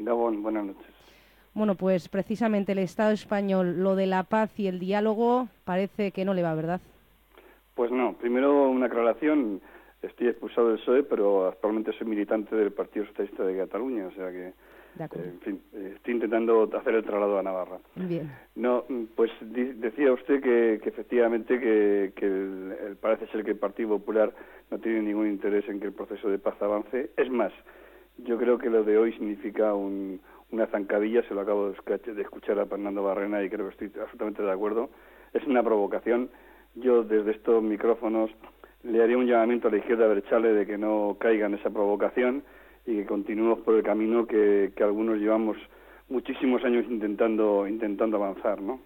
Gabón, buenas noches. Bueno, pues precisamente el Estado español, lo de la paz y el diálogo, parece que no le va, ¿verdad? Pues no, primero una aclaración. Estoy expulsado del PSOE, pero actualmente soy militante del Partido Socialista de Cataluña, o sea que, De acuerdo. en fin, estoy intentando hacer el traslado a Navarra. Bien. No, pues decía usted que efectivamente parece ser que el Partido Popular no tiene ningún interés en que el proceso de paz avance. Es más, yo creo que lo de hoy significa una zancadilla, se lo acabo de escuchar a Fernando Barrena y creo que estoy absolutamente de acuerdo. Es una provocación. Yo desde estos micrófonos le haría un llamamiento a la izquierda abertzale de que no caiga en esa provocación y que continuemos por el camino que algunos llevamos muchísimos años intentando avanzar, ¿no?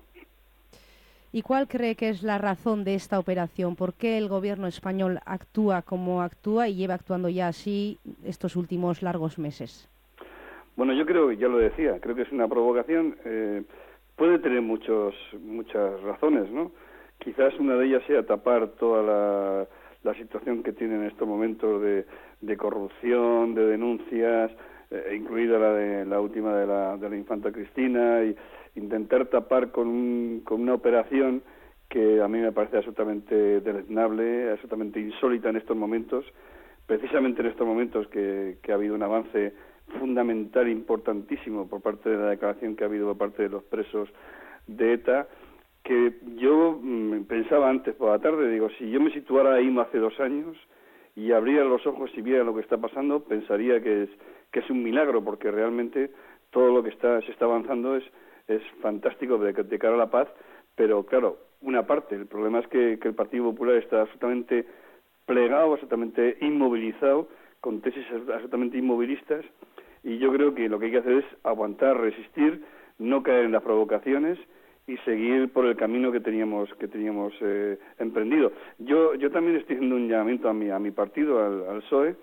¿Y cuál cree que es la razón de esta operación? ¿Por qué el gobierno español actúa como actúa y lleva actuando ya así estos últimos largos meses? Bueno, yo creo, ya lo decía, creo que es una provocación. Puede tener muchas razones, ¿no? Quizás una de ellas sea tapar toda la situación que tiene en estos momentos de corrupción, de denuncias, incluida la última de la infanta Cristina, y intentar tapar con una operación que a mí me parece absolutamente deleznable, absolutamente insólita en estos momentos, precisamente en estos momentos que ha habido un avance fundamental, importantísimo, por parte de la declaración que ha habido por parte de los presos de ETA, que yo pensaba antes por la tarde, digo, si yo me situara ahí hace 2 años y abriera los ojos y viera lo que está pasando, pensaría que es un milagro, porque realmente todo lo que se está avanzando es fantástico de cara a la paz, pero claro, una parte, el problema es que el Partido Popular está absolutamente plegado, absolutamente inmovilizado, con tesis absolutamente inmovilistas, y yo creo que lo que hay que hacer es aguantar, resistir, no caer en las provocaciones y seguir por el camino que teníamos emprendido. Yo también estoy haciendo un llamamiento a mi partido, al PSOE,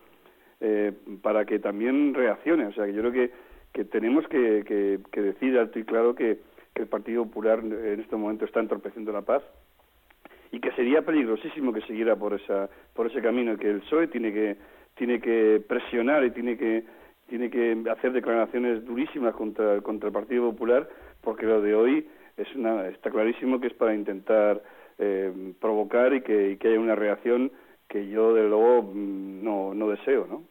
para que también reaccione. O sea, que yo creo que tenemos que decir alto y claro que el Partido Popular en este momento está entorpeciendo la paz y que sería peligrosísimo que siguiera por ese camino, y que el PSOE tiene que presionar y tiene que hacer declaraciones durísimas contra el Partido Popular, porque lo de hoy está clarísimo que es para intentar provocar y que haya una reacción que yo de luego no deseo, ¿no?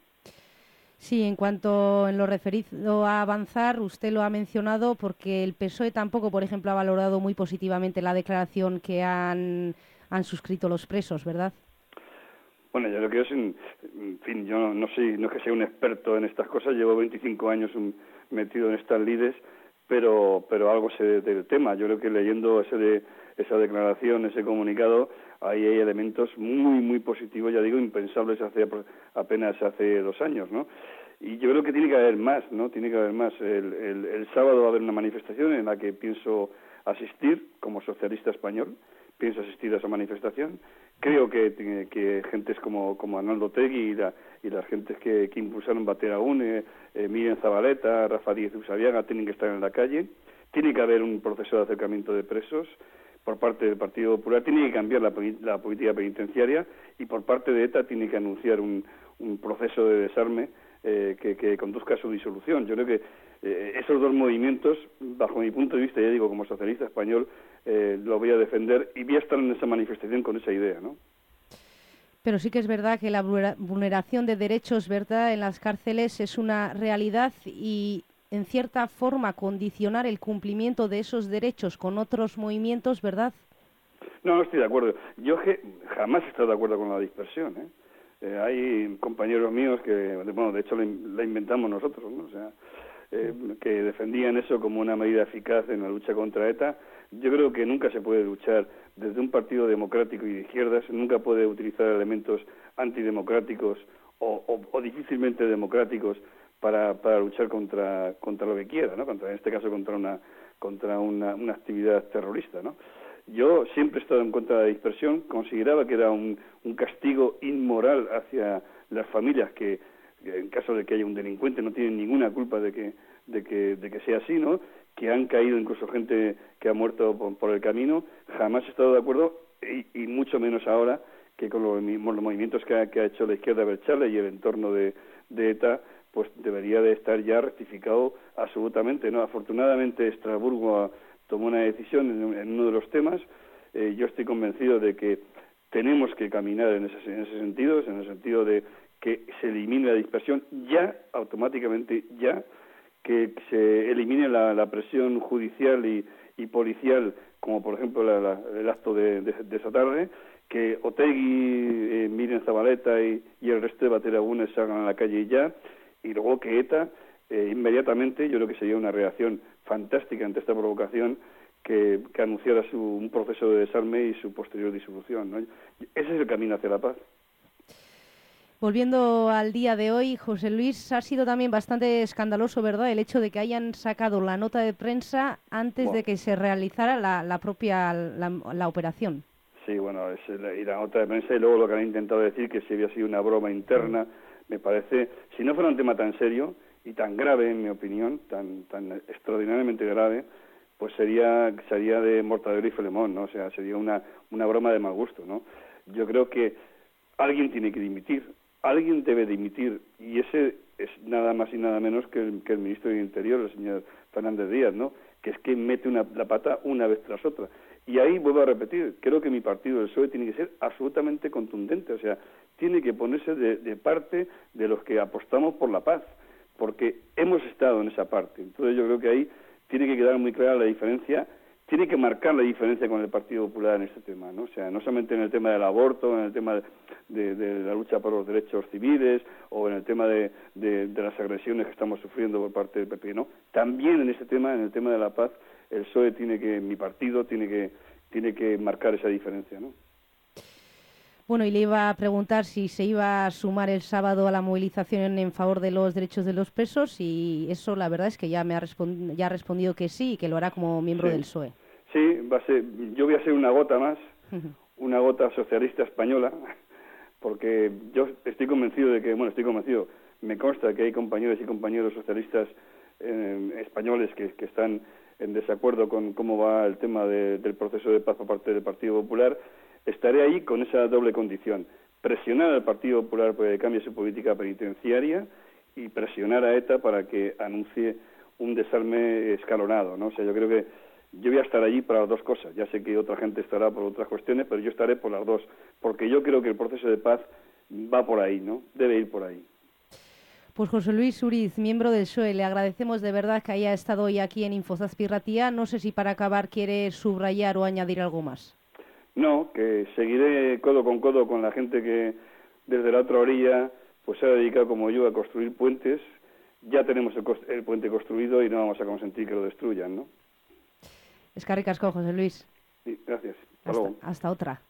Sí, en cuanto en lo referido a avanzar, usted lo ha mencionado porque el PSOE tampoco, por ejemplo, ha valorado muy positivamente la declaración que han suscrito los presos, ¿verdad? Bueno, yo lo que es, en fin, yo no es que sea un experto en estas cosas, llevo 25 años metido en estas lides, pero algo sé del tema. Yo creo que leyendo esa declaración, ese comunicado, ahí hay elementos muy, muy positivos, ya digo, impensables apenas hace 2 años, ¿no? Y yo creo que tiene que haber más, ¿no? Tiene que haber más. El sábado va a haber una manifestación en la que pienso asistir como socialista español, pienso asistir a esa manifestación. Creo que gentes como Arnaldo Otegi y las gentes que impulsaron Bateragún, Miriam Zabaleta, Rafa Díez Usabiaga, tienen que estar en la calle. Tiene que haber un proceso de acercamiento de presos por parte del Partido Popular, tiene que cambiar la política penitenciaria, y por parte de ETA tiene que anunciar un proceso de desarme que conduzca a su disolución. Yo creo que esos dos movimientos, bajo mi punto de vista, ya digo, como socialista español, lo voy a defender y voy a estar en esa manifestación con esa idea, ¿no? Pero sí que es verdad que la vulneración de derechos, ¿verdad?, en las cárceles es una realidad, y en cierta forma condicionar el cumplimiento de esos derechos con otros movimientos, ¿verdad? No estoy de acuerdo. Yo jamás he estado de acuerdo con la dispersión, hay compañeros míos que, bueno, de hecho la inventamos nosotros, ¿no? O sea, que defendían eso como una medida eficaz en la lucha contra ETA. Yo creo que nunca se puede luchar desde un partido democrático y de izquierdas, nunca puede utilizar elementos antidemocráticos o difícilmente democráticos para luchar contra lo que quiera, ¿no? En este caso contra una actividad terrorista, ¿no? Yo siempre he estado en contra de la dispersión, consideraba que era un castigo inmoral hacia las familias que en caso de que haya un delincuente no tienen ninguna culpa de que sea así, ¿no? Que han caído incluso gente que ha muerto por el camino. Jamás he estado de acuerdo, y mucho menos ahora, que con los movimientos que ha hecho la izquierda abertzale y el entorno de ETA, pues debería de estar ya rectificado absolutamente, ¿no? Afortunadamente Estrasburgo tomó una decisión en uno de los temas. Yo estoy convencido de que tenemos que caminar en ese sentido, en el sentido de que se elimine la dispersión ya, automáticamente ya, que se elimine la presión judicial y policial, como por ejemplo el acto de esa tarde, que Otegi, Miriam Zabaleta y el resto de bateragunes salgan a la calle ya, y luego que ETA inmediatamente, yo creo que sería una reacción fantástica ante esta provocación, que anunciara un proceso de desarme y su posterior disolución, ¿no? Ese es el camino hacia la paz. Volviendo al día de hoy, José Luis, ha sido también bastante escandaloso, ¿verdad?, el hecho de que hayan sacado la nota de prensa antes de que se realizara la propia operación. Sí, bueno, y la nota de prensa, y luego lo que han intentado decir, que si había sido una broma interna, me parece, si no fuera un tema tan serio y tan grave, en mi opinión, tan extraordinariamente grave, pues sería de Mortadelo y Filemón, ¿no? O sea, sería una broma de mal gusto, ¿no? Yo creo que alguien tiene que dimitir, alguien debe dimitir, y ese es nada más y nada menos que el ministro del Interior, el señor Fernández Díaz, ¿no? Que es que mete la pata una vez tras otra. Y ahí vuelvo a repetir, creo que mi partido, el PSOE, tiene que ser absolutamente contundente, o sea, tiene que ponerse de parte de los que apostamos por la paz, porque hemos estado en esa parte. Entonces yo creo que ahí tiene que quedar muy clara la diferencia, tiene que marcar la diferencia con el Partido Popular en este tema, ¿no? O sea, no solamente en el tema del aborto, en el tema de la lucha por los derechos civiles o en el tema de las agresiones que estamos sufriendo por parte del PP, ¿no? También en este tema, en el tema de la paz, el PSOE mi partido tiene que marcar esa diferencia, ¿no? Bueno, y le iba a preguntar si se iba a sumar el sábado a la movilización en favor de los derechos de los presos, y eso la verdad es que ya ha respondido que sí y que lo hará como miembro del PSOE. Sí, yo voy a ser una gota más, una gota socialista española, porque yo estoy convencido me consta que hay compañeros y compañeros socialistas españoles que están en desacuerdo con cómo va el tema del proceso de paz por parte del Partido Popular. Estaré ahí con esa doble condición: presionar al Partido Popular para que cambie su política penitenciaria y presionar a ETA para que anuncie un desarme escalonado, ¿no? O sea, yo creo que yo voy a estar allí para las dos cosas. Ya sé que otra gente estará por otras cuestiones, pero yo estaré por las dos, porque yo creo que el proceso de paz va por ahí, ¿no? Debe ir por ahí. Pues José Luis Uriz, miembro del PSOE, le agradecemos de verdad que haya estado hoy aquí en Infozazpi Ratia. No sé si para acabar quiere subrayar o añadir algo más. No, que seguiré codo con la gente que desde la otra orilla pues se ha dedicado como yo a construir puentes. Ya tenemos el puente construido y no vamos a consentir que lo destruyan, ¿no? Eskerrik asko, José Luis. Sí, gracias. Hasta otra.